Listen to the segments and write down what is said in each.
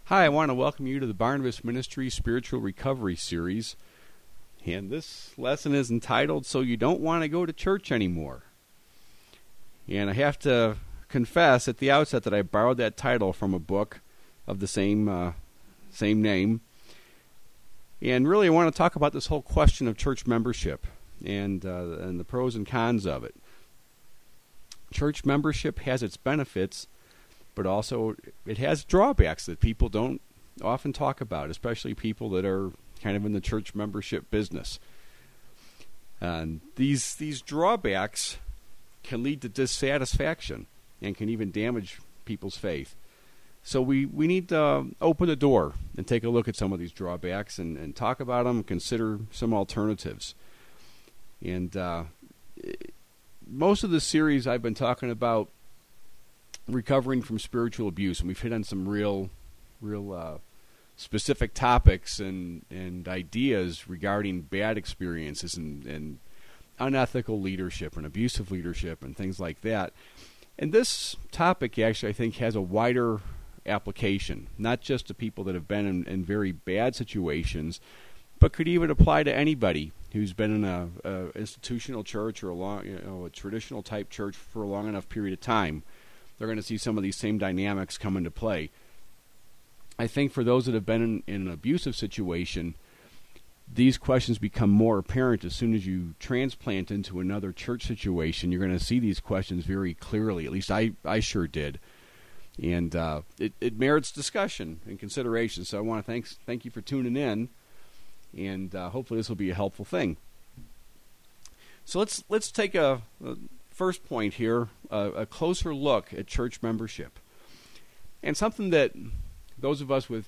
Hi, I want to welcome you to the Barnabas Ministry Spiritual Recovery Series. And this lesson is entitled, So You Don't Want to Go to Church Anymore. And I have to confess at the outset that I borrowed that title from a book of the same name. And really I want to talk about this whole question of church membership and the pros and cons of it. Church membership has its benefits, but also it has drawbacks that people don't often talk about, especially people that are kind of in the church membership business. And these drawbacks can lead to dissatisfaction and can even damage people's faith. So we need to open the door and take a look at some of these drawbacks and talk about them, consider some alternatives. And most of the series I've been talking about recovering from spiritual abuse, and we've hit on some real specific topics and ideas regarding bad experiences and unethical leadership and abusive leadership and things like that. And this topic actually, I think, has a wider application, not just to people that have been in very bad situations, but could even apply to anybody who's been in a institutional church or a traditional type church for a long enough period of time. They're going to see some of these same dynamics come into play. I think for those that have been in an abusive situation, these questions become more apparent as soon as you transplant into another church situation. You're going to see these questions very clearly. At least I sure did. And it merits discussion and consideration. So I want to thank you for tuning in, and hopefully this will be a helpful thing. So let's take a first point here, a closer look at church membership. And something that those of us with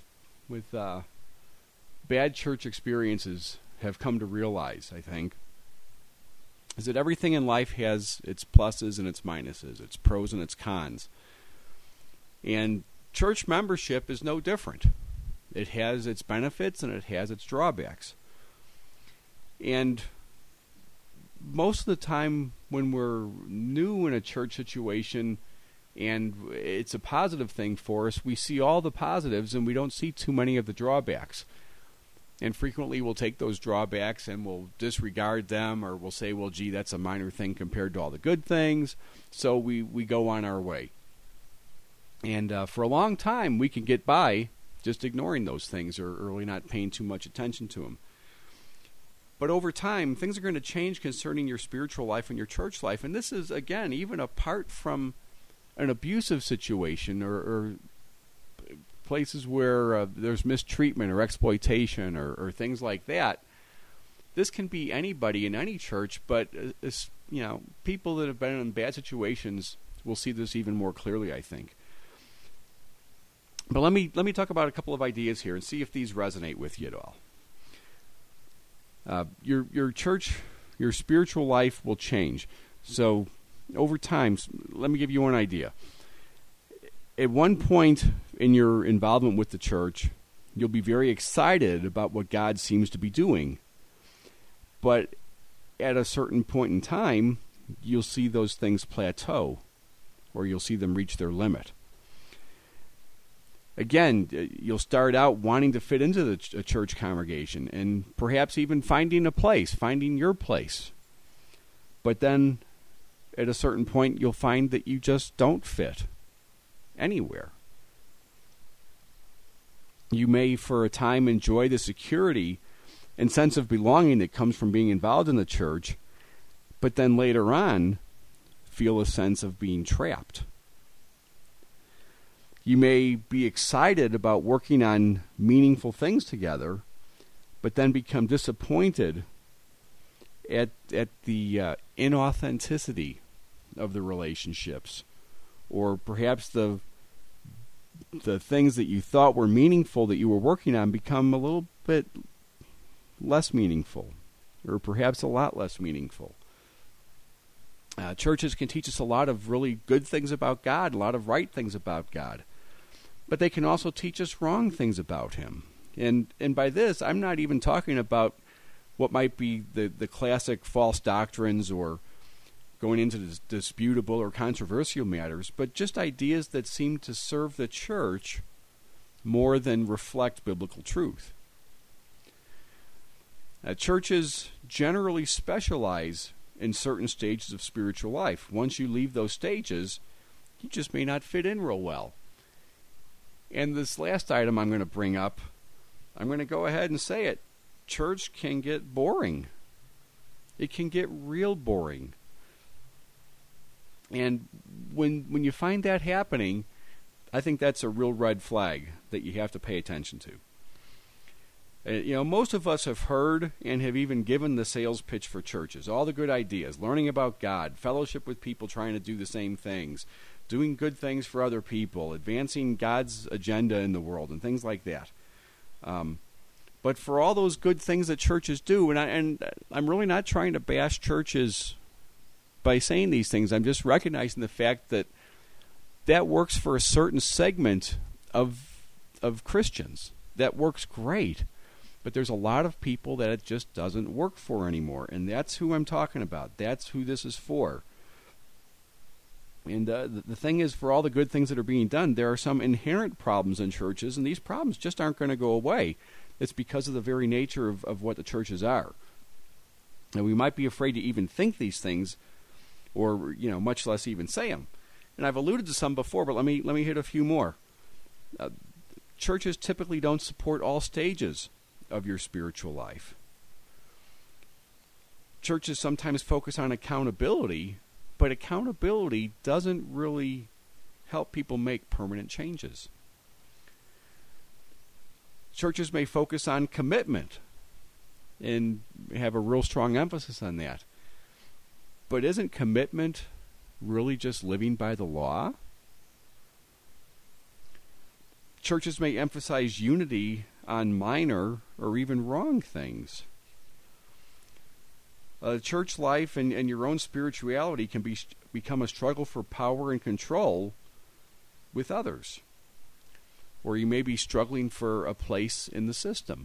bad church experiences have come to realize, I think, is that everything in life has its pluses and its minuses, its pros and its cons. And church membership is no different. It has its benefits and it has its drawbacks. And most of the time when we're new in a church situation and it's a positive thing for us, we see all the positives and we don't see too many of the drawbacks. And frequently we'll take those drawbacks and we'll disregard them, or we'll say, well, gee, that's a minor thing compared to all the good things. So we go on our way. And for a long time we can get by just ignoring those things or really not paying too much attention to them. But over time, things are going to change concerning your spiritual life and your church life. And this is, again, even apart from an abusive situation or places where there's mistreatment or exploitation or things like that. This can be anybody in any church, but people that have been in bad situations will see this even more clearly, I think. But let me talk about a couple of ideas here and see if these resonate with you at all. Your church, your spiritual life will change. So over time, let me give you one idea. At one point in your involvement with the church, you'll be very excited about what God seems to be doing. But at a certain point in time, you'll see those things plateau, or you'll see them reach their limit. Again, you'll start out wanting to fit into a church congregation and perhaps even finding your place. But then at a certain point, you'll find that you just don't fit anywhere. You may for a time enjoy the security and sense of belonging that comes from being involved in the church, but then later on feel a sense of being trapped. You may be excited about working on meaningful things together, but then become disappointed at the inauthenticity of the relationships, or perhaps the things that you thought were meaningful that you were working on become a little bit less meaningful, or perhaps a lot less meaningful. Churches can teach us a lot of really good things about God, a lot of right things about God. But they can also teach us wrong things about Him. And by this, I'm not even talking about what might be the classic false doctrines or going into disputable or controversial matters, but just ideas that seem to serve the church more than reflect biblical truth. Churches generally specialize in certain stages of spiritual life. Once you leave those stages, you just may not fit in real well. And this last item I'm going to bring up, I'm going to go ahead and say it. Church can get boring. It can get real boring. And when you find that happening, I think that's a real red flag that you have to pay attention to. Most of us have heard and have even given the sales pitch for churches. All the good ideas, learning about God, fellowship with people trying to do the same things, doing good things for other people, advancing God's agenda in the world, and things like that. But for all those good things that churches do, and I'm really not trying to bash churches by saying these things. I'm just recognizing the fact that works for a certain segment of Christians. That works great. But there's a lot of people that it just doesn't work for anymore. And that's who I'm talking about. That's who this is for. And the thing is, for all the good things that are being done, there are some inherent problems in churches, and these problems just aren't going to go away. It's because of the very nature of what the churches are. And we might be afraid to even think these things, or much less even say them. And I've alluded to some before, but let me hit a few more. Churches typically don't support all stages of your spiritual life. Churches sometimes focus on accountability, but accountability doesn't really help people make permanent changes. Churches may focus on commitment and have a real strong emphasis on that. But isn't commitment really just living by the law? Churches may emphasize unity on minor or even wrong things. Church life and your own spirituality can become a struggle for power and control with others. Or you may be struggling for a place in the system.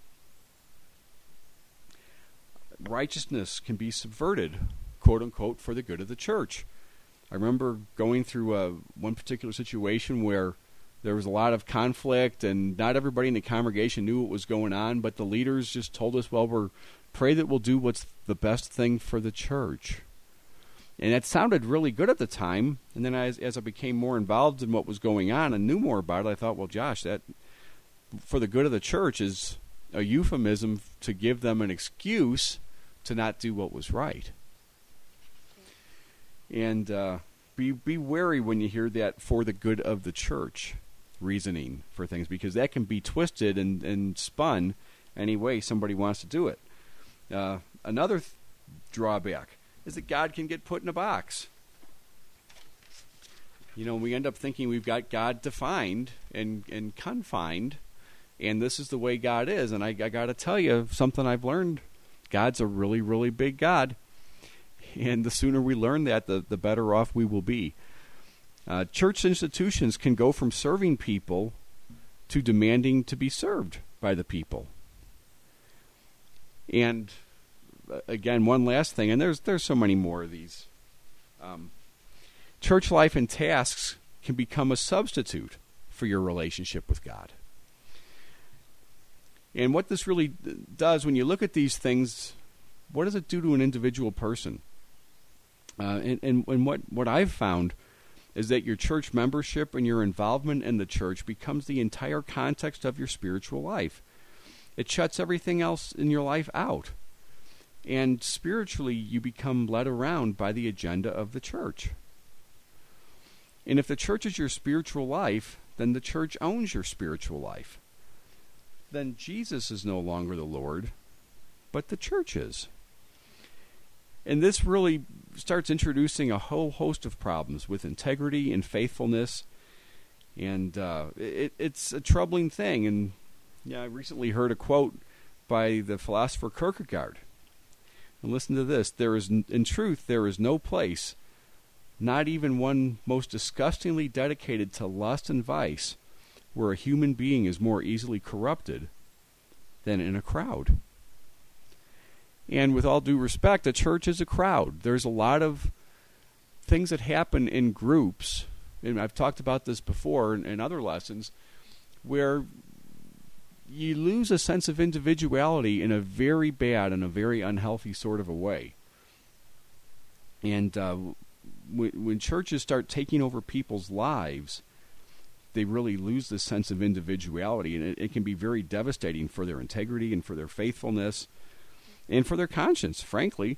Righteousness can be subverted, quote unquote, for the good of the church. I remember going through one particular situation where there was a lot of conflict, and not everybody in the congregation knew what was going on, but the leaders just told us, well, pray that we'll do what's the best thing for the church. And that sounded really good at the time, and then as I became more involved in what was going on and knew more about it, I thought, well, Josh, that for the good of the church is a euphemism to give them an excuse to not do what was right. And be wary when you hear that for the good of the church reasoning for things, because that can be twisted and spun any way somebody wants to do it. Another drawback is that God can get put in a box. We end up thinking we've got God defined and confined, and this is the way God is. And I got to tell you something I've learned. God's a really, really big God. And the sooner we learn that, the better off we will be. Church institutions can go from serving people to demanding to be served by the people. And again, one last thing, and there's so many more of these. Church life and tasks can become a substitute for your relationship with God. And what this really does, when you look at these things, what does it do to an individual person? And what I've found is that your church membership and your involvement in the church becomes the entire context of your spiritual life. It shuts everything else in your life out. And spiritually, you become led around by the agenda of the church. And if the church is your spiritual life, then the church owns your spiritual life. Then Jesus is no longer the Lord, but the church is. And this really starts introducing a whole host of problems with integrity and faithfulness. And it's a troubling thing. And I recently heard a quote by the philosopher Kierkegaard. And listen to this. In truth, there is no place, not even one most disgustingly dedicated to lust and vice, where a human being is more easily corrupted than in a crowd. And with all due respect, a church is a crowd. There's a lot of things that happen in groups, and I've talked about this before in other lessons, where you lose a sense of individuality in a very bad and a very unhealthy sort of a way. And when churches start taking over people's lives, they really lose this sense of individuality, and it can be very devastating for their integrity and for their faithfulness and for their conscience, frankly.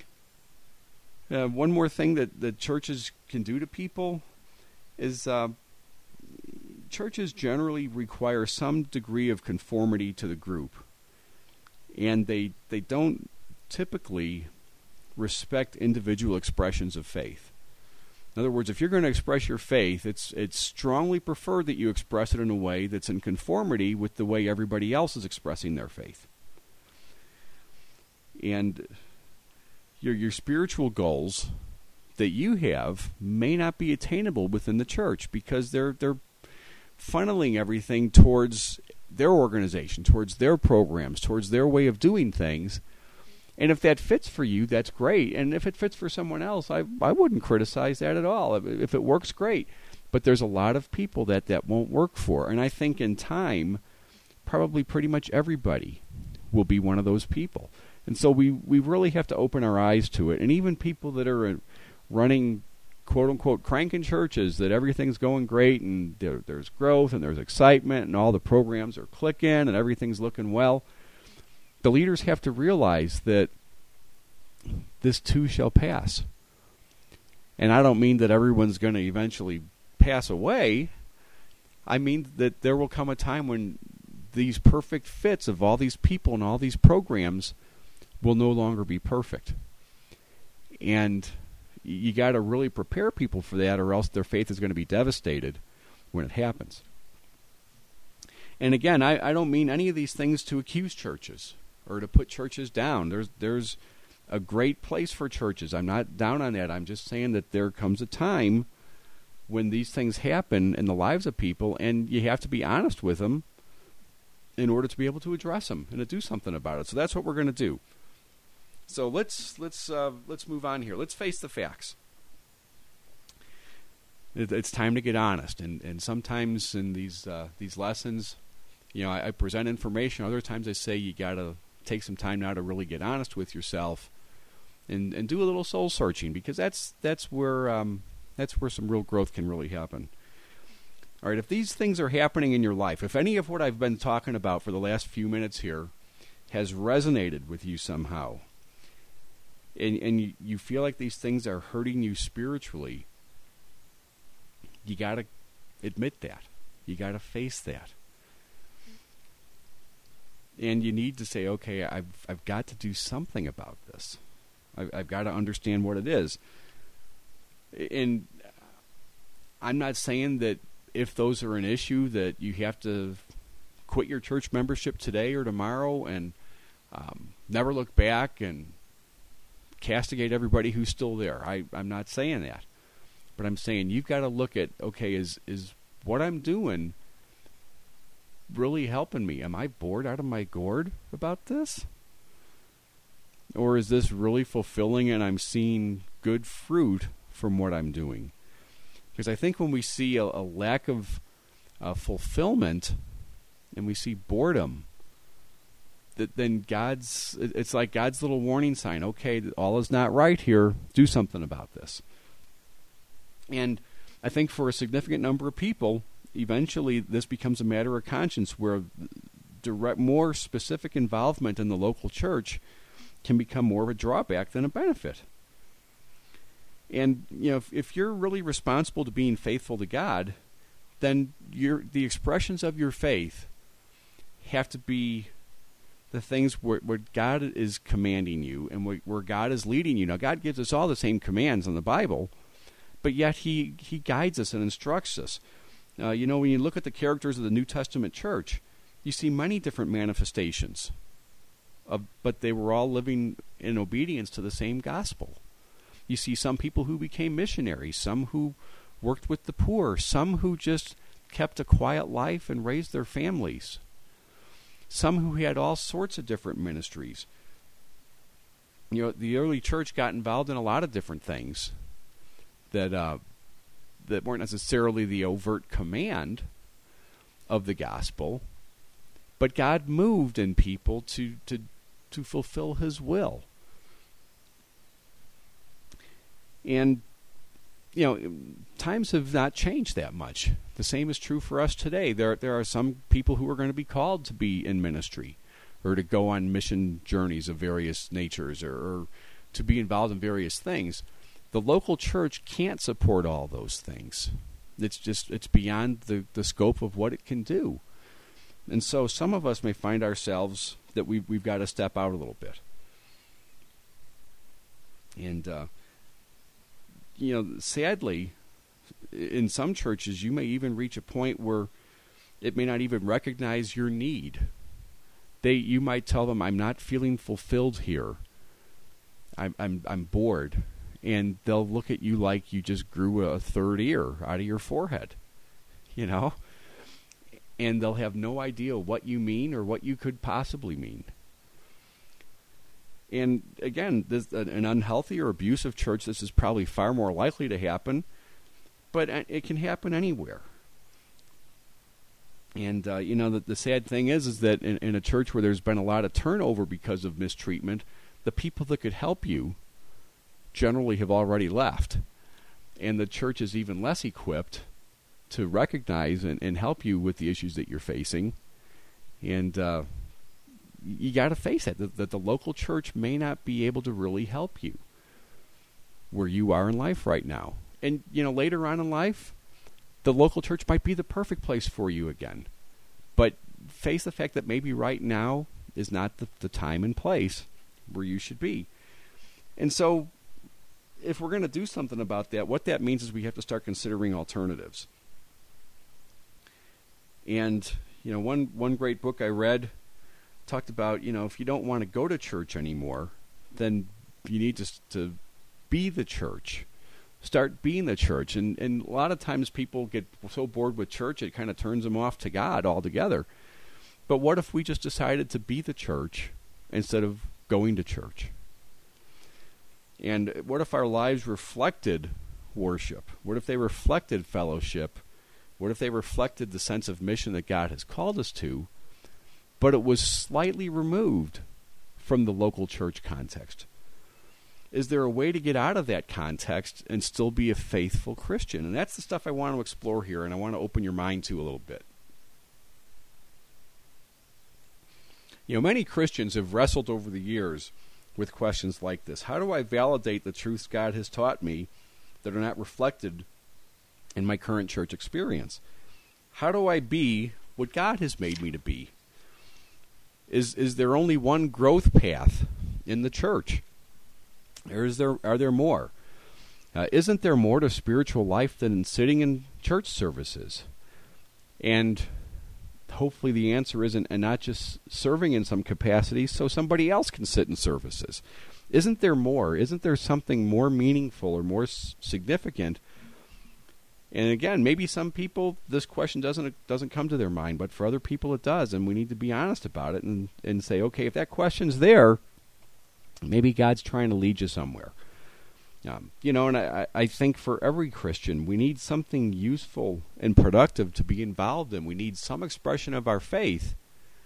One more thing that churches can do to people is churches generally require some degree of conformity to the group, and they don't typically respect individual expressions of faith. In other words, if you're going to express your faith, it's strongly preferred that you express it in a way that's in conformity with the way everybody else is expressing their faith. And your spiritual goals that you have may not be attainable within the church because they're funneling everything towards their organization, towards their programs, towards their way of doing things. And if that fits for you, that's great. And if it fits for someone else, I wouldn't criticize that at all. If it works, great. But there's a lot of people that won't work for. And I think in time, probably pretty much everybody will be one of those people. And so we really have to open our eyes to it. And even people that are running, quote-unquote, cranking churches, that everything's going great and there's growth and there's excitement and all the programs are clicking and everything's looking well, the leaders have to realize that this too shall pass. And I don't mean that everyone's going to eventually pass away. I mean that there will come a time when these perfect fits of all these people and all these programs will no longer be perfect. And you got to really prepare people for that, or else their faith is going to be devastated when it happens. And again, I don't mean any of these things to accuse churches or to put churches down. There's a great place for churches. I'm not down on that. I'm just saying that there comes a time when these things happen in the lives of people, and you have to be honest with them in order to be able to address them and to do something about it. So that's what we're going to do. So let's move on here. Let's face the facts. It's time to get honest, and sometimes in these lessons, I present information. Other times I say you got to take some time now to really get honest with yourself, and do a little soul searching, because that's where some real growth can really happen. All right, if these things are happening in your life, if any of what I've been talking about for the last few minutes here has resonated with you somehow, and you feel like these things are hurting you spiritually, you got to admit that. You got to face that. And you need to say, okay, I've got to do something about this. I've got to understand what it is. And I'm not saying that if those are an issue that you have to quit your church membership today or tomorrow and never look back and castigate everybody who's still there. I'm not saying that. But I'm saying you've got to look at, okay, is what I'm doing really helping me? Am I bored out of my gourd about this? Or is this really fulfilling and I'm seeing good fruit from what I'm doing? Because I think when we see a lack of fulfillment and we see boredom, then it's like God's little warning sign. Okay, all is not right here. Do something about this. And I think for a significant number of people, eventually this becomes a matter of conscience, where more specific involvement in the local church can become more of a drawback than a benefit. And if you're really responsible to being faithful to God, then the expressions of your faith have to be the things where God is commanding you and where God is leading you. Now, God gives us all the same commands in the Bible, but yet He guides us and instructs us. When you look at the characters of the New Testament church, you see many different manifestations, but they were all living in obedience to the same gospel. You see some people who became missionaries, some who worked with the poor, some who just kept a quiet life and raised their families, some who had all sorts of different ministries. The early church got involved in a lot of different things that weren't necessarily the overt command, of the gospel, but God moved in people to fulfill his will. And, times have not changed that much. The same is true for us today. There are some people who are going to be called to be in ministry or to go on mission journeys of various natures or to be involved in various things. The local church can't support all those things. It's beyond the scope of what it can do. And so some of us may find ourselves that we've got to step out a little bit. And, sadly, in some churches, you may even reach a point where it may not even recognize your need. You might tell them, "I'm not feeling fulfilled here. I'm bored," and they'll look at you like you just grew a third ear out of your forehead, and they'll have no idea what you mean or what you could possibly mean. And again, an unhealthy or abusive church, this is probably far more likely to happen, but it can happen anywhere. And, the sad thing is that in a church where there's been a lot of turnover because of mistreatment, the people that could help you generally have already left. And the church is even less equipped to recognize and help you with the issues that you're facing. And you got to face that the local church may not be able to really help you where you are in life right now. And, later on in life, the local church might be the perfect place for you again. But face the fact that maybe right now is not the time and place where you should be. And so if we're going to do something about that, what that means is we have to start considering alternatives. And, one great book I read talked about, if you don't want to go to church anymore, then you need to be the church. Start being the church. And a lot of times people get so bored with church, it kind of turns them off to God altogether. But what if we just decided to be the church instead of going to church? And what if our lives reflected worship? What if they reflected fellowship? What if they reflected the sense of mission that God has called us to, but it was slightly removed from the local church context? Is there a way to get out of that context and still be a faithful Christian? And that's the stuff I want to explore here, and I want to open your mind to a little bit. Many Christians have wrestled over the years with questions like this. How do I validate the truths God has taught me that are not reflected in my current church experience? How do I be what God has made me to be? Is there only one growth path in the church? Or are there more? Isn't there more to spiritual life than sitting in church services? And hopefully the answer isn't and not just serving in some capacity so somebody else can sit in services. Isn't there more? Isn't there something more meaningful or more significant? And again, maybe some people this question doesn't come to their mind, but for other people it does, and we need to be honest about it and say, okay, if that question's there, maybe God's trying to lead you somewhere. And I think for every Christian, we need something useful and productive to be involved in. We need some expression of our faith.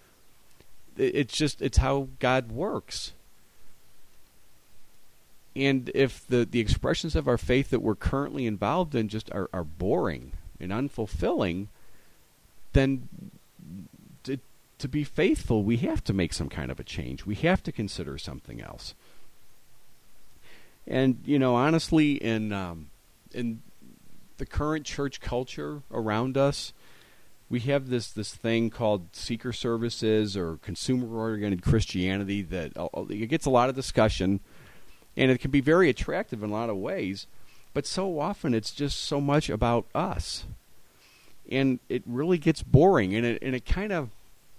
It's how God works. And if the expressions of our faith that we're currently involved in just are boring and unfulfilling, then to be faithful, we have to make some kind of a change. We have to consider something else. And, honestly, in the current church culture around us, we have this thing called seeker services or consumer-oriented Christianity that it gets a lot of discussion, and it can be very attractive in a lot of ways, but so often it's just so much about us. And it really gets boring, and it kind of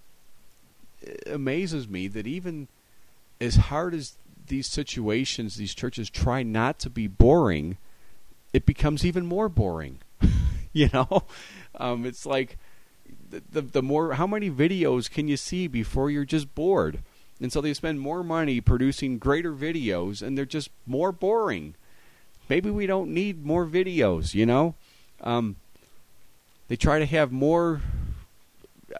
amazes me that even as hard as these situations, these churches try not to be boring, it becomes even more boring. It's like the more, how many videos can you see before you're just bored? And so they spend more money producing greater videos, and they're just more boring. Maybe we don't need more videos, They try to have more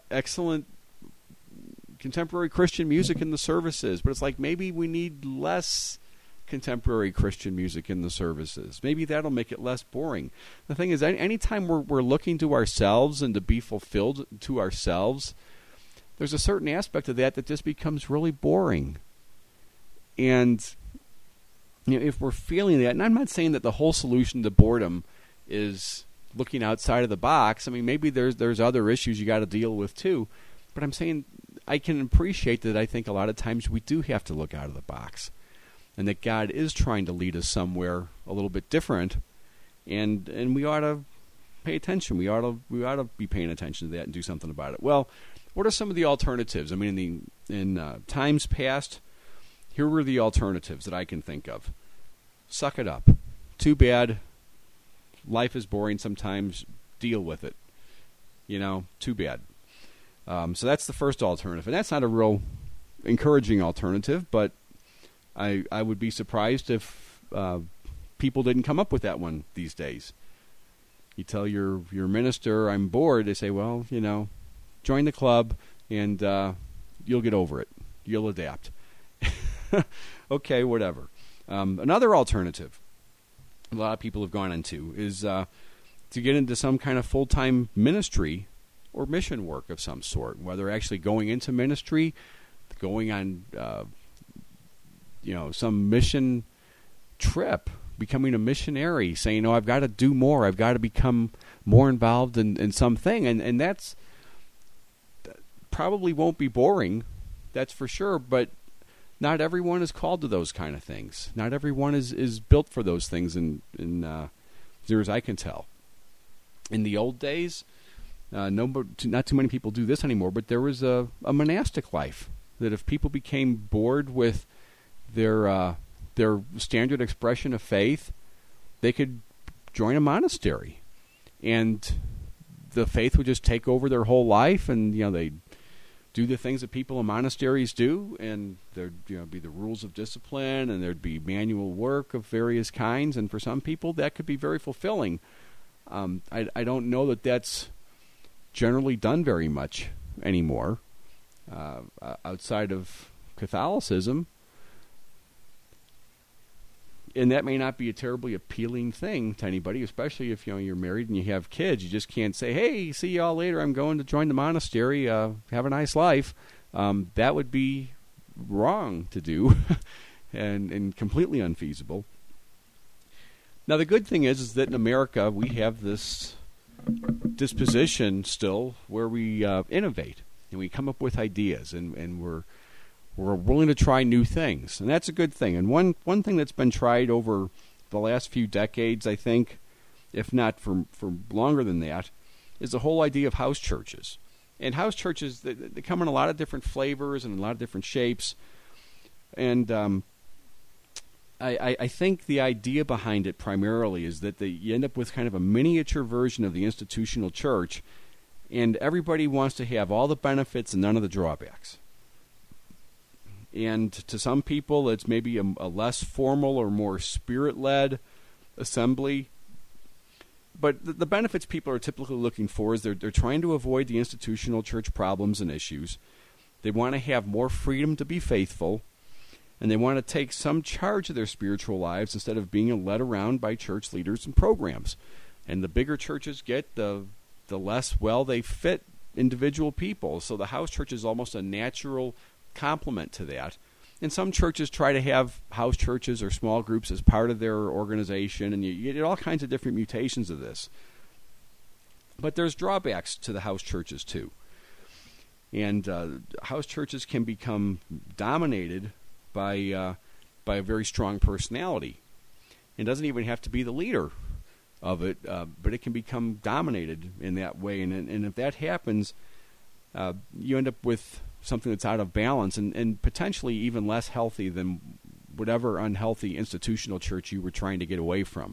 excellent contemporary Christian music in the services, but it's like maybe we need less contemporary Christian music in the services. Maybe that'll make it less boring. The thing is, anytime we're looking to ourselves and to be fulfilled to ourselves, there's a certain aspect of that just becomes really boring. And if we're feeling that, and I'm not saying that the whole solution to boredom is looking outside of the box. I mean, maybe there's other issues you got to deal with too. But I'm saying I can appreciate that I think a lot of times we do have to look out of the box, and that God is trying to lead us somewhere a little bit different, and we ought to pay attention. We ought to be paying attention to that and do something about it. Well, what are some of the alternatives? I mean, in times past, here were the alternatives that I can think of. Suck it up. Too bad. Life is boring sometimes. Deal with it. Too bad. So that's the first alternative. And that's not a real encouraging alternative, but I would be surprised if people didn't come up with that one these days. You tell your minister, I'm bored, they say, well, join the club and you'll get over it. You'll adapt. Okay, whatever. Another alternative a lot of people have gone into is to get into some kind of full-time ministry or mission work of some sort, whether actually going into ministry, going on some mission trip, becoming a missionary, saying, I've got to do more, I've got to become more involved in something, and that probably won't be boring, that's for sure, but not everyone is called to those kind of things. Not everyone is built for those things, in as near as I can tell. In the old days, not too many people do this anymore, but there was a monastic life, that if people became bored with their standard expression of faith, they could join a monastery, and the faith would just take over their whole life, and they'd do the things that people in monasteries do, and there'd be the rules of discipline, and there'd be manual work of various kinds, and for some people that could be very fulfilling. I don't know that that's generally done very much anymore outside of Catholicism. And that may not be a terribly appealing thing to anybody, especially if you're married and you have kids. You just can't say, "Hey, see y'all later. I'm going to join the monastery. Have a nice life." That would be wrong to do, and completely unfeasible. Now, the good thing is that in America we have this disposition still where we innovate and we come up with ideas, and we're willing to try new things, and that's a good thing. And one thing that's been tried over the last few decades, I think, if not for longer than that, is the whole idea of house churches. And house churches, they come in a lot of different flavors and a lot of different shapes. And I think the idea behind it primarily is that you end up with kind of a miniature version of the institutional church, and everybody wants to have all the benefits and none of the drawbacks. And to some people, it's maybe a less formal or more spirit-led assembly. But the benefits people are typically looking for is they're trying to avoid the institutional church problems and issues. They want to have more freedom to be faithful, and they want to take some charge of their spiritual lives instead of being led around by church leaders and programs. And the bigger churches get, the less well they fit individual people. So the house church is almost a natural complement to that. And some churches try to have house churches or small groups as part of their organization, and you get all kinds of different mutations of this. But there's drawbacks to the house churches too. And house churches can become dominated by a very strong personality. It doesn't even have to be the leader of it, but it can become dominated in that way. And if that happens, you end up with something that's out of balance and potentially even less healthy than whatever unhealthy institutional church you were trying to get away from.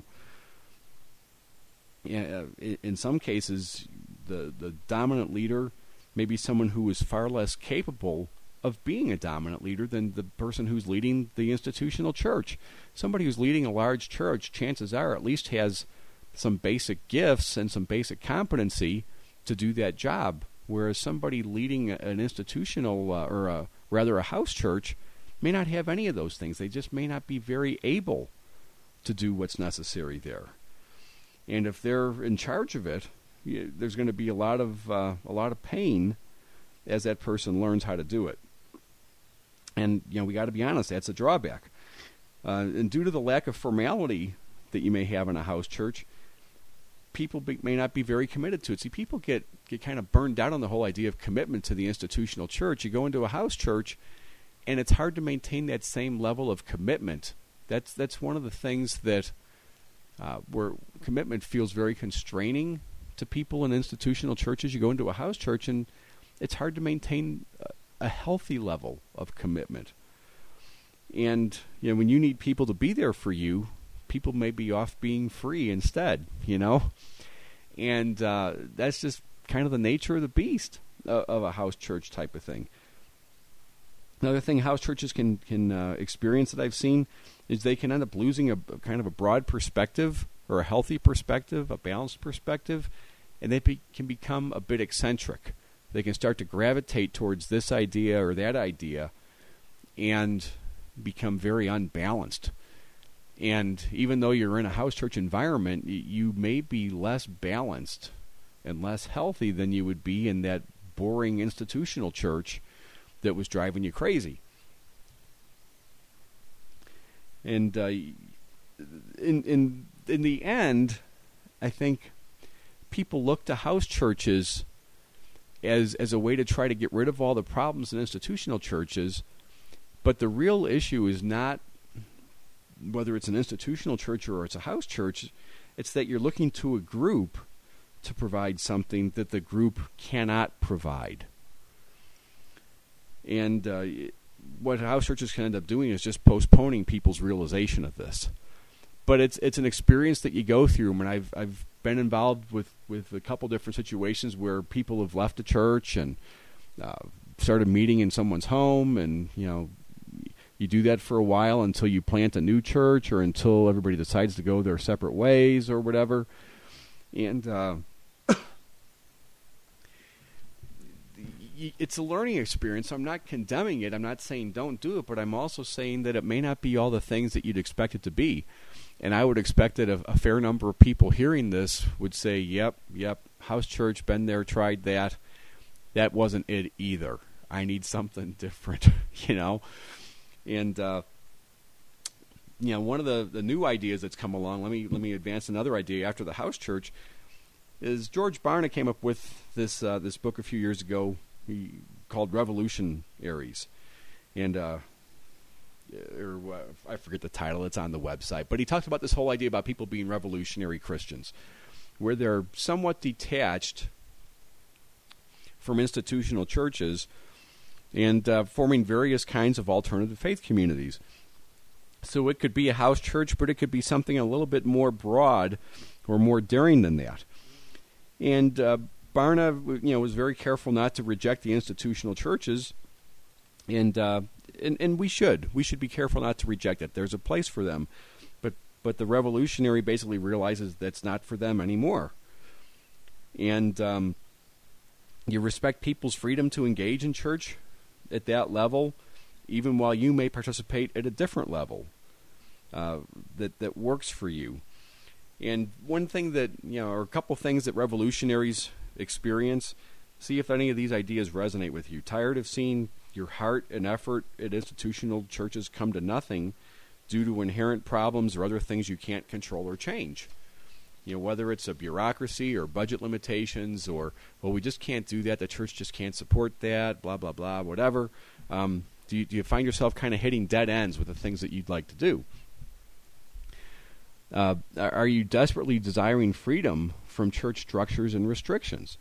In some cases, the dominant leader may be someone who is far less capable of being a dominant leader than the person who's leading the institutional church. Somebody who's leading a large church, chances are, at least has some basic gifts and some basic competency to do that job whereas somebody leading an institutional rather a house church may not have any of those things. They just may not be very able to do what's necessary there. And if they're in charge of it, there's going to be a lot of pain as that person learns how to do it. And we got to be honest, that's a drawback. And due to the lack of formality that you may have in a house church, people may not be very committed to it. See, people get kind of burned out on the whole idea of commitment to the institutional church. You go into a house church, and it's hard to maintain that same level of commitment. That's one of the things that where commitment feels very constraining to people in institutional churches. You go into a house church, and it's hard to maintain a healthy level of commitment. And when you need people to be there for you, people may be off being free instead, and that's just kind of the nature of the beast of a house church type of thing. Another thing house churches can experience that I've seen is they can end up losing a kind of a broad perspective, or a healthy perspective, a balanced perspective, and they can become a bit eccentric. They can start to gravitate towards this idea or that idea and become very unbalanced. And even though you're in a house church environment, you may be less balanced and less healthy than you would be in that boring institutional church that was driving you crazy. And in the end, I think people look to house churches as a way to try to get rid of all the problems in institutional churches, but the real issue is not whether it's an institutional church or it's a house church. It's that you're looking to a group to provide something that the group cannot provide. And what house churches can end up doing is just postponing people's realization of this. But it's an experience that you go through. I mean, I've been involved with a couple different situations where people have left a church and started meeting in someone's home, and you do that for a while until you plant a new church or until everybody decides to go their separate ways or whatever. And it's a learning experience. I'm not condemning it. I'm not saying don't do it, but I'm also saying that it may not be all the things that you'd expect it to be. And I would expect that a fair number of people hearing this would say, yep, house church, been there, tried that. That wasn't it either. I need something different, And, one of the new ideas that's come along, let me advance another idea after the house church, is George Barna came up with this book a few years ago called Revolutionaries. And I forget the title, it's on the website. But he talked about this whole idea about people being revolutionary Christians, where they're somewhat detached from institutional churches and forming various kinds of alternative faith communities. So it could be a house church, but it could be something a little bit more broad or more daring than that. And Barna, was very careful not to reject the institutional churches, and we should be careful not to reject it. There's a place for them, but the revolutionary basically realizes that's not for them anymore. And you respect people's freedom to engage in church at that level, even while you may participate at a different level that works for you. And one thing that, or a couple things that revolutionaries experience, see if any of these ideas resonate with you. Tired of seeing your heart and effort at institutional churches come to nothing due to inherent problems or other things you can't control or change? Whether it's a bureaucracy or budget limitations or, well, we just can't do that, the church just can't support that, blah, blah, blah, whatever. Do you find yourself kind of hitting dead ends with the things that you'd like to do? Are you desperately desiring freedom from church structures and restrictions?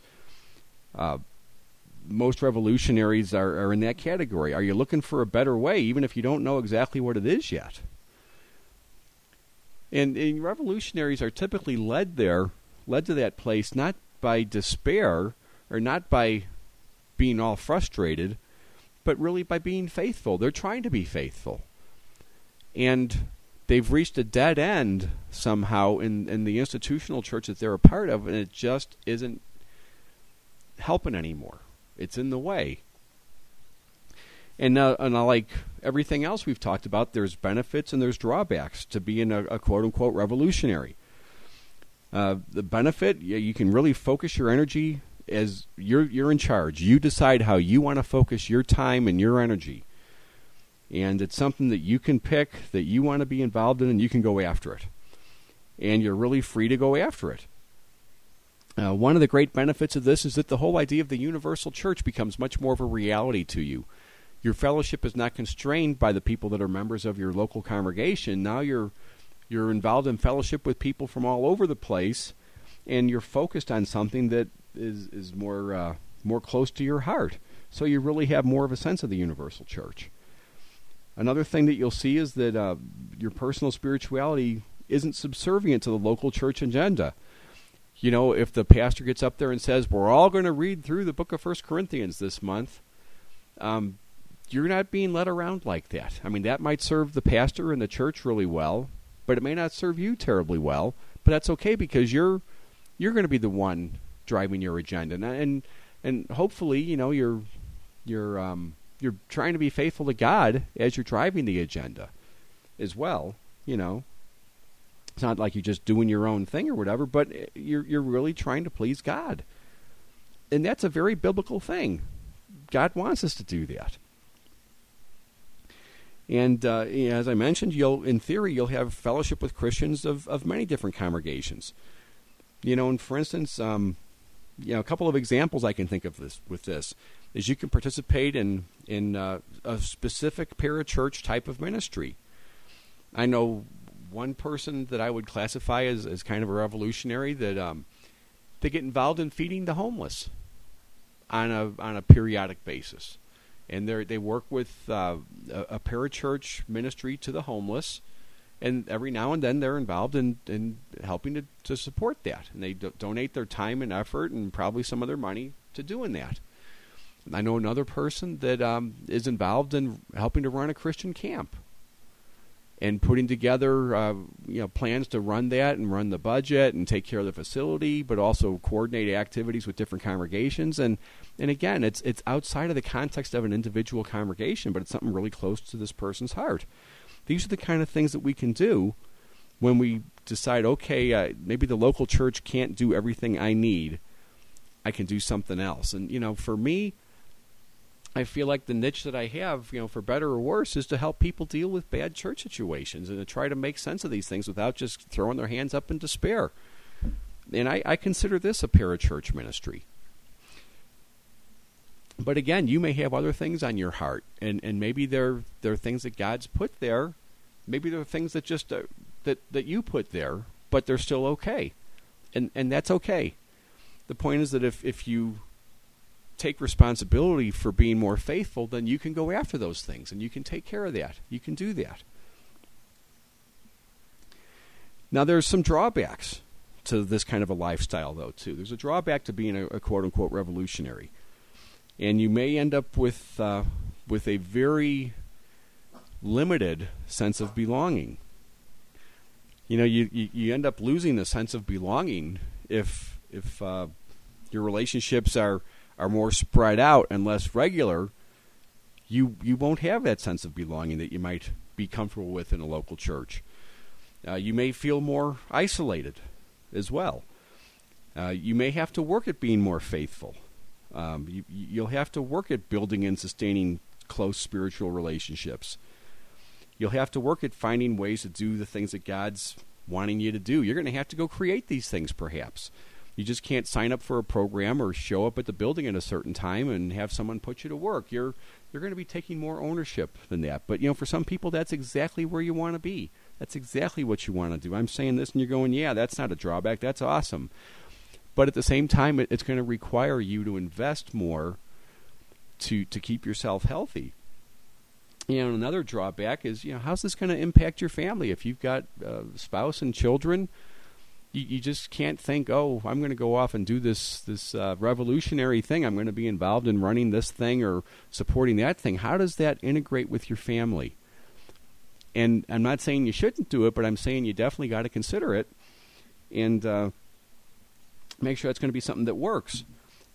Most revolutionaries are in that category. Are you looking for a better way, even if you don't know exactly what it is yet? And revolutionaries are typically led to that place not by despair or not by being all frustrated, but really by being faithful. They're trying to be faithful. And they've reached a dead end somehow in the institutional church that they're a part of, and it just isn't helping anymore. It's in the way. And like everything else we've talked about, there's benefits and there's drawbacks to being a quote-unquote revolutionary. The benefit, you can really focus your energy as you're in charge. You decide how you want to focus your time and your energy. And it's something that you can pick, that you want to be involved in, and you can go after it. And you're really free to go after it. One of the great benefits of this is that the whole idea of the universal church becomes much more of a reality to you. Your fellowship is not constrained by the people that are members of your local congregation. Now you're involved in fellowship with people from all over the place, and you're focused on something that is more close to your heart. So you really have more of a sense of the universal church. Another thing that you'll see is that your personal spirituality isn't subservient to the local church agenda. You know, if the pastor gets up there and says, we're all going to read through the book of 1 Corinthians this month, you're not being led around like that. I mean, that might serve the pastor and the church really well, but it may not serve you terribly well. But that's okay, because you're going to be the one driving your agenda, and hopefully, you know, you're trying to be faithful to God as you're driving the agenda as well. You know, it's not like you're just doing your own thing or whatever, but you're really trying to please God, and that's a very biblical thing. God wants us to do that. And as I mentioned, in theory, you'll have fellowship with Christians of many different congregations. You know, and for instance, a couple of examples I can think of with this is you can participate in a specific parachurch type of ministry. I know one person that I would classify as kind of a revolutionary that they get involved in feeding the homeless on a periodic basis. And they work with a parachurch ministry to the homeless, and every now and then they're involved in helping to support that. And they donate their time and effort and probably some of their money to doing that. And I know another person that is involved in helping to run a Christian camp and putting together plans to run that and run the budget and take care of the facility, but also coordinate activities with different congregations. And again, it's outside of the context of an individual congregation, but it's something really close to this person's heart. These are the kind of things that we can do when we decide, okay, maybe the local church can't do everything I need. I can do something else. And, you know, for me, I feel like the niche that I have, you know, for better or worse, is to help people deal with bad church situations and to try to make sense of these things without just throwing their hands up in despair. And I consider this a parachurch ministry. But again, you may have other things on your heart, and maybe they're things that God's put there. Maybe they're things that just that you put there, but they're still okay, and that's okay. The point is that if you take responsibility for being more faithful, then you can go after those things, and you can take care of that. You can do that. Now, there's some drawbacks to this kind of a lifestyle, though, too. There's a drawback to being a quote-unquote revolutionary. And you may end up with a very limited sense of belonging. You know, you end up losing the sense of belonging if your relationships are more spread out and less regular. You won't have that sense of belonging that you might be comfortable with in a local church. You may feel more isolated as well. You may have to work at being more faithful. You'll have to work at building and sustaining close spiritual relationships. You'll have to work at finding ways to do the things that God's wanting you to do. You're going to have to go create these things, perhaps. You just can't sign up for a program or show up at the building at a certain time and have someone put you to work. You're going to be taking more ownership than that. But, you know, for some people, that's exactly where you want to be. That's exactly what you want to do. I'm saying this and you're going, yeah, that's not a drawback. That's awesome. But at the same time, it's going to require you to invest more to keep yourself healthy. You know, another drawback is, you know, how's this going to impact your family? If you've got a spouse and children, you just can't think, oh, I'm going to go off and do this revolutionary thing. I'm going to be involved in running this thing or supporting that thing. How does that integrate with your family? And I'm not saying you shouldn't do it, but I'm saying you definitely got to consider it and make sure it's going to be something that works.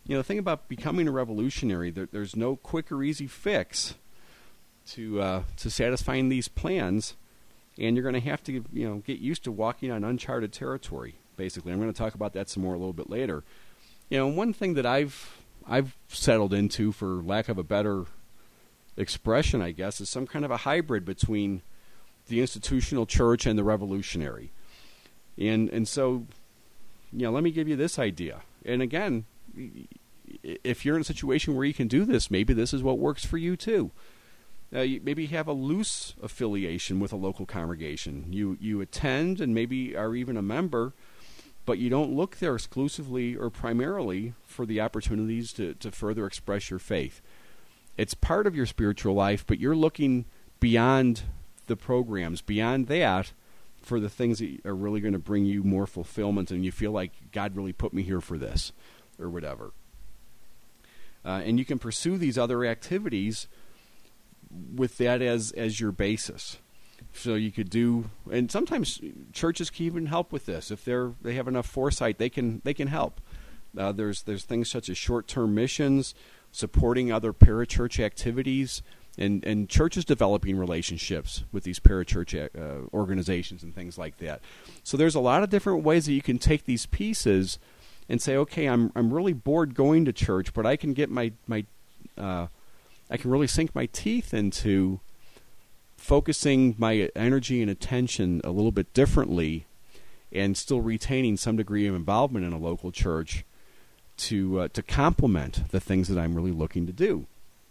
the thing about becoming a revolutionary, there's no quick or easy fix to satisfying these plans, and you're going to have to get used to walking on uncharted territory. Basically, I'm going to talk about that some more a little bit later. One thing that I've settled into, for lack of a better expression, I guess, is some kind of a hybrid between the institutional church and the revolutionary. And so, let me give you this idea. And again, if you're in a situation where you can do this, maybe this is what works for you too. Maybe you have a loose affiliation with a local congregation. You attend and maybe are even a member, but you don't look there exclusively or primarily for the opportunities to further express your faith. It's part of your spiritual life, but you're looking beyond the programs, beyond that, for the things that are really going to bring you more fulfillment, and you feel like God really put me here for this, or whatever. And you can pursue these other activities with that as your basis. So you could do, and sometimes churches can even help with this. If they have enough foresight, they can help. There's things such as short-term missions, supporting other parachurch activities, and churches developing relationships with these parachurch organizations and things like that. So there's a lot of different ways that you can take these pieces and say, okay, I'm really bored going to church, but I can get I can really sink my teeth into focusing my energy and attention a little bit differently, and still retaining some degree of involvement in a local church to complement the things that I'm really looking to do.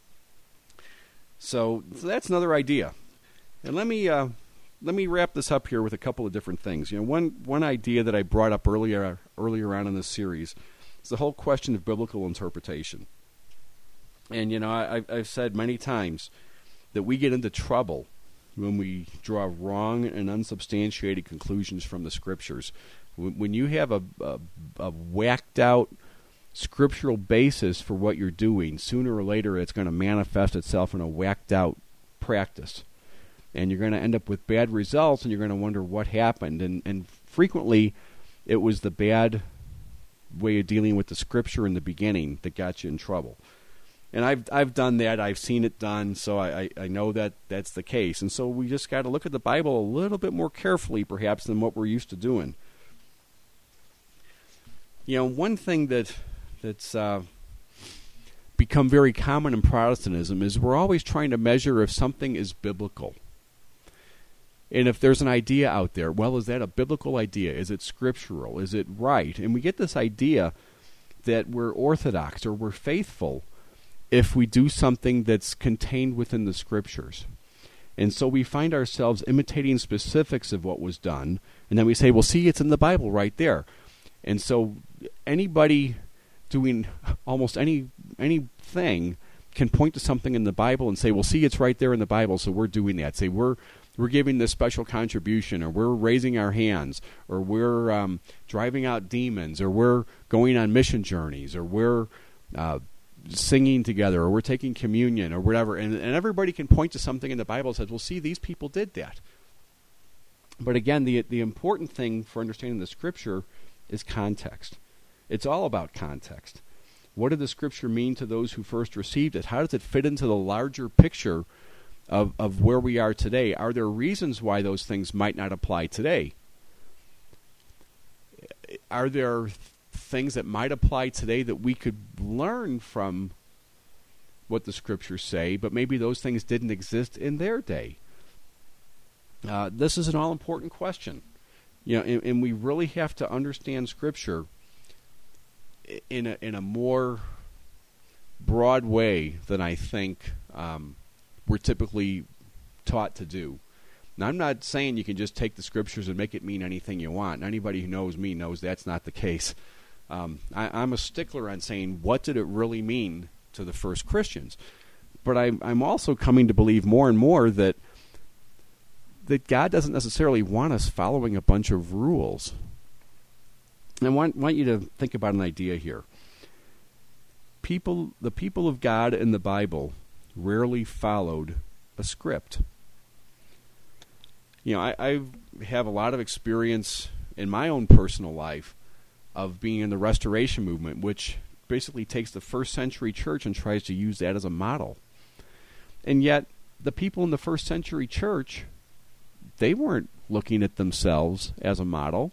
So that's another idea. And let me wrap this up here with a couple of different things. One idea that I brought up earlier on in this series is the whole question of biblical interpretation. And I've said many times that we get into trouble when we draw wrong and unsubstantiated conclusions from the Scriptures. When you have a whacked out scriptural basis for what you're doing, sooner or later it's going to manifest itself in a whacked out practice. And you're going to end up with bad results, and you're going to wonder what happened. And frequently, it was the bad way of dealing with the Scripture in the beginning that got you in trouble. And I've done that. I've seen it done, so I know that that's the case. And so we just got to look at the Bible a little bit more carefully, perhaps, than what we're used to doing. One thing that's become very common in Protestantism is we're always trying to measure if something is biblical. And if there's an idea out there, well, is that a biblical idea? Is it scriptural? Is it right? And we get this idea that we're orthodox or we're faithful if we do something that's contained within the Scriptures. And so we find ourselves imitating specifics of what was done, and then we say, well, see, it's in the Bible right there. And so anybody doing almost anything can point to something in the Bible and say, well, see, it's right there in the Bible, so we're doing that. Say, we're giving this special contribution, or we're raising our hands, or we're driving out demons, or we're going on mission journeys, or we're singing together, or we're taking communion, or whatever. And everybody can point to something in the Bible that says, well, see, these people did that. But again, the important thing for understanding the Scripture is context. It's all about context. What did the Scripture mean to those who first received it? How does it fit into the larger picture of where we are today? Are there reasons why those things might not apply today? Are there things that might apply today that we could learn from what the Scriptures say, but maybe those things didn't exist in their day? This is an all-important question. And we really have to understand Scripture in a more broad way than I think we're typically taught to do. Now, I'm not saying you can just take the Scriptures and make it mean anything you want. Anybody who knows me knows that's not the case. I'm a stickler on saying, what did it really mean to the first Christians? But I'm also coming to believe more and more that God doesn't necessarily want us following a bunch of rules. And I want you to think about an idea here. The people of God in the Bible rarely followed a script. I have a lot of experience in my own personal life of being in the Restoration movement, which basically takes the first century church and tries to use that as a model. And yet, the people in the first century church, they weren't looking at themselves as a model.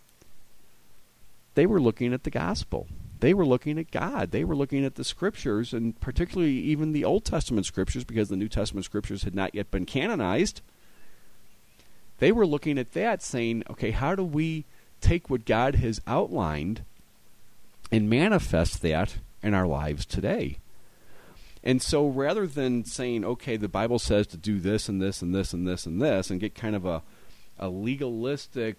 They were looking at the gospel. They were looking at God. They were looking at the scriptures, and particularly even the Old Testament scriptures, because the New Testament scriptures had not yet been canonized. They were looking at that saying, okay, how do we take what God has outlined and manifest that in our lives today? And so rather than saying, okay, the Bible says to do this and this and this and this and this, and get kind of a legalistic,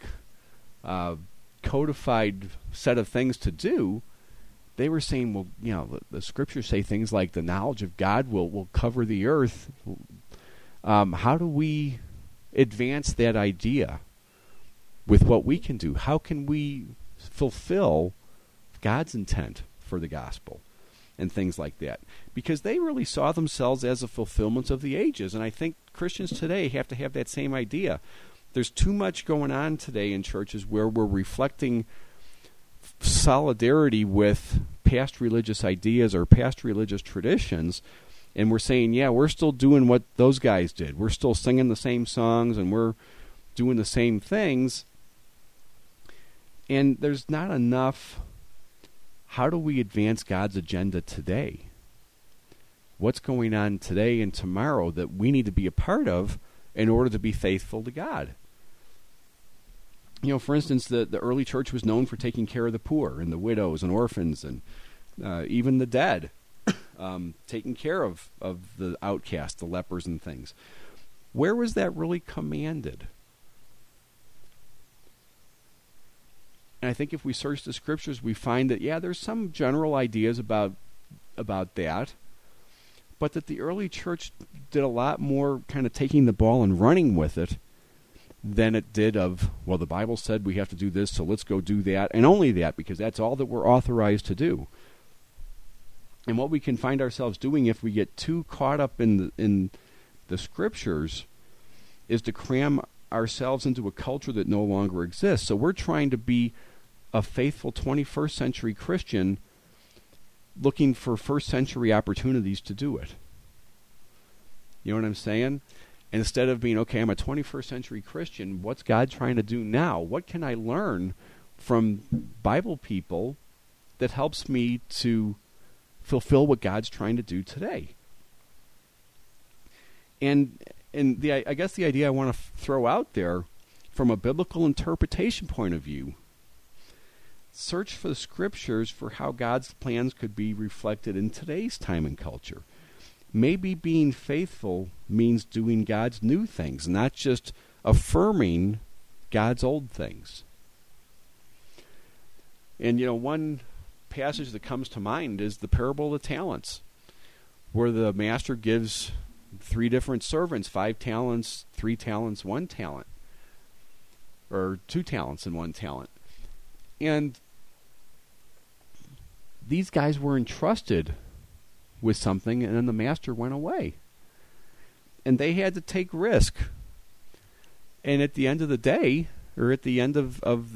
codified set of things to do, they were saying, well, you know, the scriptures say things like the knowledge of God will cover the earth. How do we advance that idea with what we can do? How can we fulfill God's intent for the gospel and things like that? Because they really saw themselves as a fulfillment of the ages. And I think Christians today have to have that same idea. There's too much going on today in churches where we're reflecting solidarity with past religious ideas or past religious traditions, and we're saying, yeah, we're still doing what those guys did. We're still singing the same songs, and we're doing the same things. And there's not enough, how do we advance God's agenda today? What's going on today and tomorrow that we need to be a part of in order to be faithful to God? You know, for instance, the early church was known for taking care of the poor and the widows and orphans and even the dead, taking care of the outcast, the lepers and things. Where was that really commanded? And I think if we search the scriptures, we find that, yeah, there's some general ideas about that, but that the early church did a lot more kind of taking the ball and running with it than it did of, well, the Bible said we have to do this, so let's go do that, and only that, because that's all that we're authorized to do. And what we can find ourselves doing if we get too caught up in the scriptures is to cram ourselves into a culture that no longer exists. So we're trying to be a faithful 21st century Christian looking for first century opportunities to do it. You know what I'm saying? And instead of being, okay, I'm a 21st century Christian, what's God trying to do now? What can I learn from Bible people that helps me to fulfill what God's trying to do today? And I guess the idea I want to throw out there from a biblical interpretation point of view, search for the scriptures for how God's plans could be reflected in today's time and culture. Maybe being faithful means doing God's new things, not just affirming God's old things. And, you know, one passage that comes to mind is the parable of the talents, where the master gives 3 different servants 5 talents, 3 talents, 1 talent, or 2 talents and 1 talent. And these guys were entrusted with something, and then the master went away. And they had to take risk. And at the end of the day, or at the end of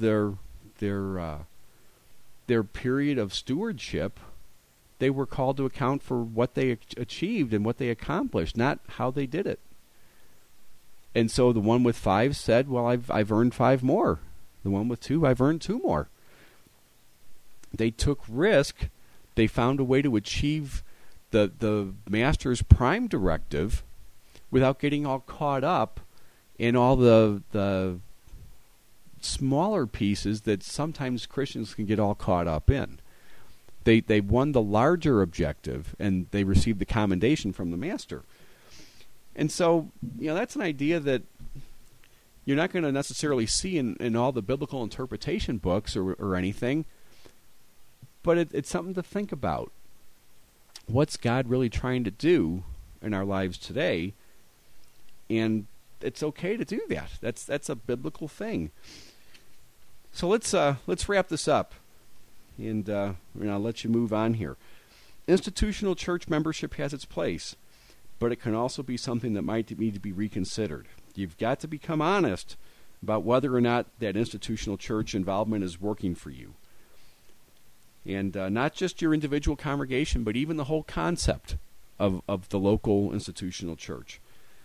their period of stewardship, they were called to account for what they achieved and what they accomplished, not how they did it. And so the one with 5 said, well, I've earned 5 more. The one with 2, I've earned 2 more. They took risk. They found a way to achieve the master's prime directive without getting all caught up in all the smaller pieces that sometimes Christians can get all caught up in. They won the larger objective, and they received the commendation from the master. And so, you know, that's an idea that you're not going to necessarily see in all the biblical interpretation books or anything, but it's something to think about. What's God really trying to do in our lives today? And it's okay to do that. That's a biblical thing. So let's wrap this up, and I'll let you move on here. Institutional church membership has its place, but it can also be something that might need to be reconsidered. You've got to become honest about whether or not that institutional church involvement is working for you. And not just your individual congregation, but even the whole concept of the local institutional church.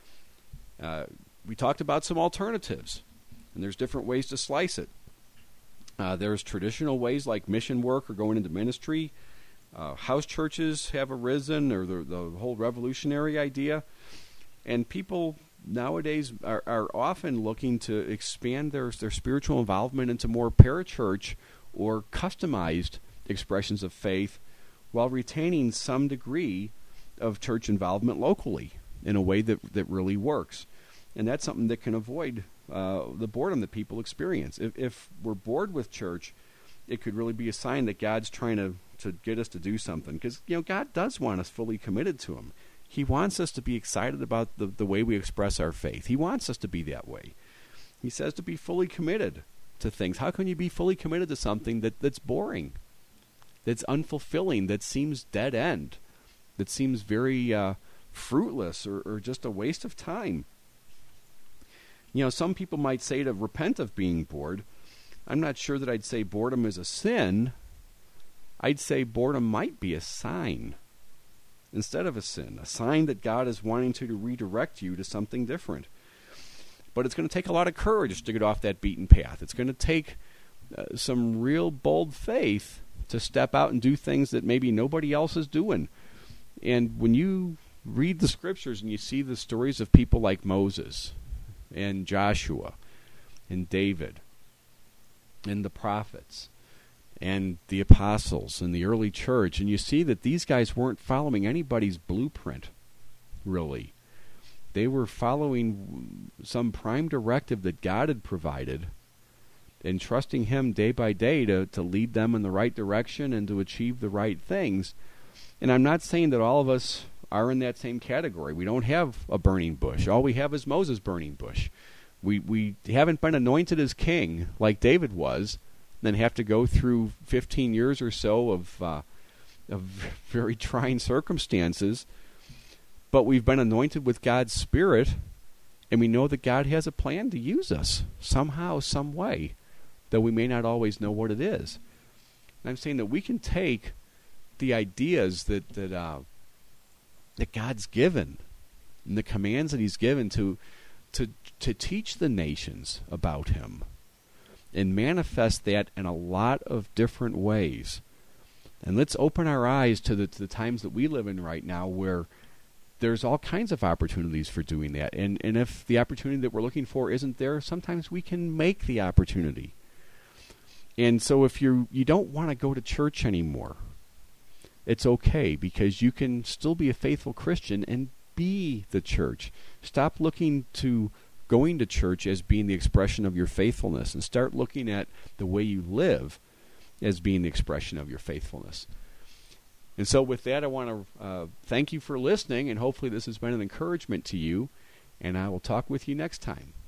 We talked about some alternatives, and there's different ways to slice it. There's traditional ways like mission work or going into ministry. House churches have arisen, or the whole revolutionary idea. And people nowadays are often looking to expand their spiritual involvement into more parachurch or customized expressions of faith while retaining some degree of church involvement locally in a way that really works. And that's something that can avoid the boredom that people experience. If we're bored with church, it could really be a sign that God's trying to get us to do something. Because, God does want us fully committed to Him. He wants us to be excited about the way we express our faith. He wants us to be that way. He says to be fully committed to things. How can you be fully committed to something that's boring, that's unfulfilling, that seems dead end, that seems very fruitless or just a waste of time? Some people might say to repent of being bored. I'm not sure that I'd say boredom is a sin. I'd say boredom might be a sign instead of a sin, a sign that God is wanting to redirect you to something different. But it's going to take a lot of courage to get off that beaten path. It's going to take some real bold faith to step out and do things that maybe nobody else is doing. And when you read the scriptures and you see the stories of people like Moses and Joshua and David and the prophets and the apostles and the early church, and you see that these guys weren't following anybody's blueprint, really. They were following some prime directive that God had provided and trusting Him day by day to lead them in the right direction and to achieve the right things. And I'm not saying that all of us are in that same category. We don't have a burning bush. All we have is Moses' burning bush. We haven't been anointed as king like David was, then have to go through 15 years or so of very trying circumstances. But we've been anointed with God's Spirit, and we know that God has a plan to use us somehow, some way, though we may not always know what it is. And I'm saying that we can take the ideas that God's given and the commands that He's given to teach the nations about Him and manifest that in a lot of different ways. And let's open our eyes to the times that we live in right now, where there's all kinds of opportunities for doing that. And if the opportunity that we're looking for isn't there, sometimes we can make the opportunity. And so if you don't want to go to church anymore, it's okay, because you can still be a faithful Christian and be the church. Stop looking to going to church as being the expression of your faithfulness, and start looking at the way you live as being the expression of your faithfulness. And so with that, I want to thank you for listening, and hopefully this has been an encouragement to you, and I will talk with you next time.